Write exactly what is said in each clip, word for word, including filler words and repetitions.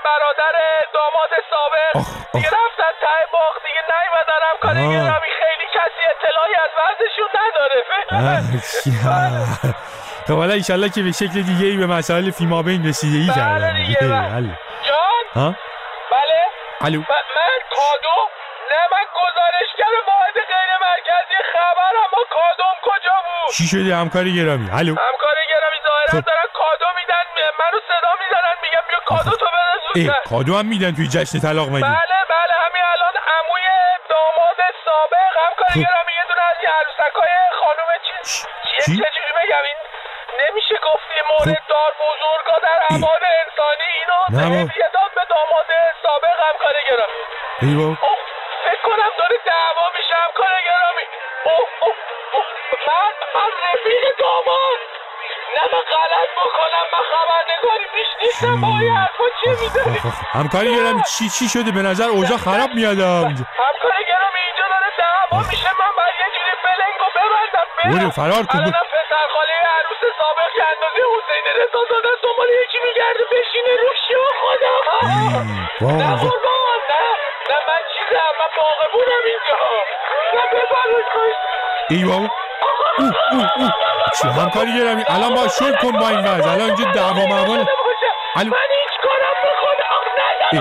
برادر داماد سابق دیگه رفتن ته باغ، دیگه نیومدن. همکار گرامی خیلی کسی اطلاعی از وضعشون نداره. خب حالا ایشالله که به شکل دیگه ای به مسائل فیمابین رسیدگی کردن. بله دیگه. جان؟ ها؟ بله؟ الو. من کادو؟ نه من گزارشگر واحد غیر مرکزی خبرم. ما کادوم کجا بود؟ چی شده همکار گرامی؟ الو. همکار گرامی ظاهرا دارن کادو میدن، منو صدا میزنن میگم بیا کادو تو بده زودتر. کادو هم میدن توی جشن طلاق مگه؟ بله بله همین الان عموی داماد سابق همکار گرامی یه دونه از عروسکای خانم چی چی چجوری بگم این نمیشه گفتی مورد دار بزرگا در ابعاد انسانی اینو هدیه داد به داماد سابق همکار گرامی. ایوا فکر کنم داره دعوا میشه همکار گرامی. اوه اوه اوه من من رفیق داماد. نه من غلط بکنم، من خبرنگاری بیش نیستم. با این حرفا چی میداری؟ همکار گرامی چی چی شده؟ به نظر اوضاع خراب میاد اینجا. همکار گرامی اینجا داره دعوا میشه، من باید یه جوری فلنگو ببندم برم. فرار کن. الانم پسر خاله عروس سابق که اندازه حسین رضا زاده دنبال یکی میگرده بشینه روش. یا خدا نه قربان نه نه من چیزم، من باقی بودم اینجا. نه ببرش کنید. ایوا او او او چی همکاری گرامی الان با شل کن با این وضع. الان اینجا دعوا معمول. من هیچ کارم بخونم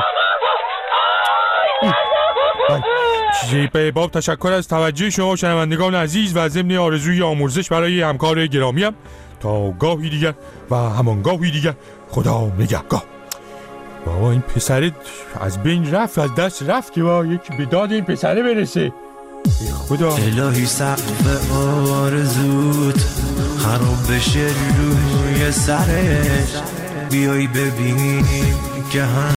ندارم. چیزی به باب تشکر از توجه شما شنوندگان عزیز و ضمن آرزوی آمرزش برای همکار گرامیم. تا گاهی دیگر و همان گاهی دیگر خدا نگهدار. بابا این پسره از بین رفت، از دست رفت که با یکی به داد این پسره برسه. خدا الهی سقف آرزوت خراب بشه روی سرش، بیای ببینیم که هم